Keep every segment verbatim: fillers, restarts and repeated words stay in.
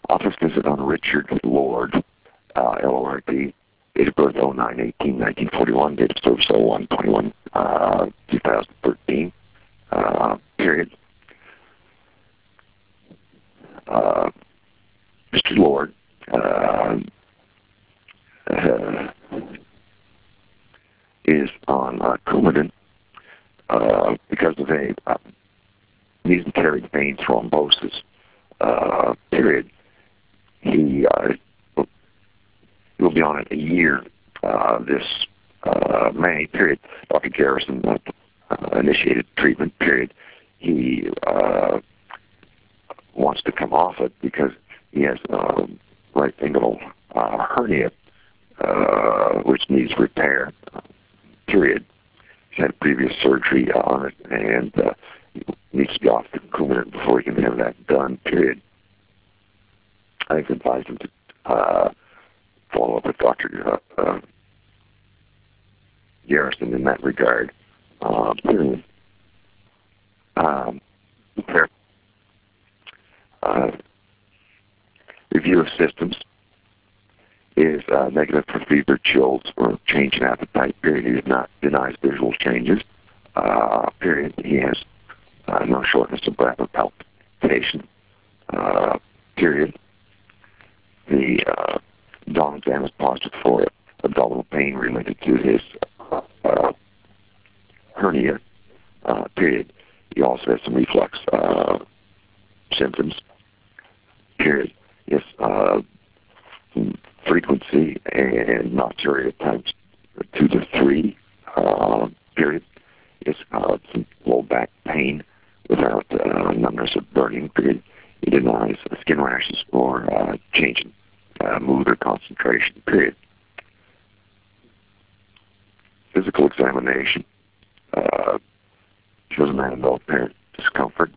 Office visit on Richard Lord, uh, L O R D, date of birth oh nine eighteen nineteen forty-one, date of service oh one twenty-one uh, two thousand thirteen, uh, period. Uh, Mister Lord uh, uh, is on uh, Coumadin uh, because of a uh, mesenteric vein thrombosis, uh, period. He uh, will be on it a year uh, this uh, May, period. Doctor Garrison uh, uh, initiated treatment, period. He uh, wants to come off it because he has uh, right inguinal uh, hernia, uh, which needs repair, uh, period. He's had previous surgery on it, and uh, he needs to be off the Coumadin before he can have that done, period. I've advised him to uh, follow up with Doctor Uh, uh, Garrison in that regard. Uh, period. Um, repair. Uh, review of systems is uh, negative for fever, chills, or change in appetite, period. He does not denies visual changes, uh, period. He has uh, no shortness of breath or palpitation, uh, period. The uh, abdominal exam is positive for abdominal pain related to his uh, uh, hernia, uh, period. He also has some reflux uh, symptoms, period. Yes, uh, frequency and nocturia times two to three, uh, period. Yes, uh, some low back pain without uh, numbness or burning, period. He denies skin rashes or uh, change in uh, mood or concentration, period. Physical examination uh, shows a man in no apparent discomfort,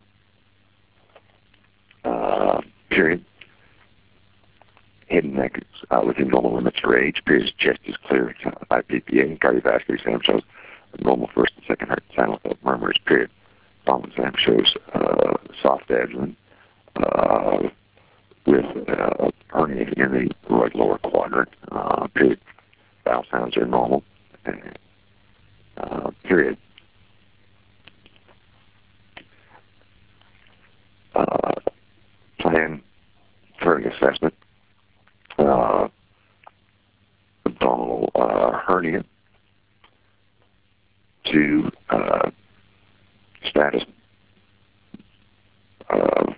uh, period. Head and neck is uh, within normal limits for age, period. His chest is clear. I P P A and cardiovascular exam shows a normal first and second heart silent without murmurs, period. Abdominal exam shows uh, soft abdomen uh, with uh, hernia in the right lower quadrant, uh, period. Bowel sounds are normal, uh, period. Uh, plan for an assessment. Uh, abdominal uh, hernia to uh, status uh,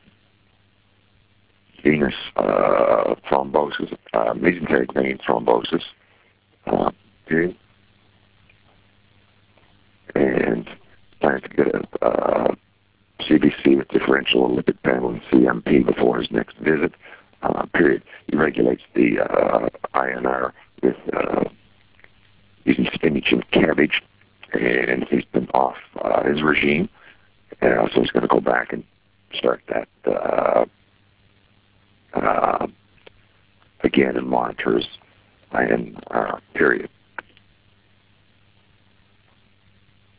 venous uh, thrombosis, uh, mesenteric vein thrombosis, uh, period. And plans to get a uh, C B C with differential lipid panel and C M P before his next visit, uh, period. He regulates the uh, I N R with uh, using spinach and cabbage, and he's been off uh, his regime, uh, so he's going to go back and start that uh, uh, again and monitor his I N R, period.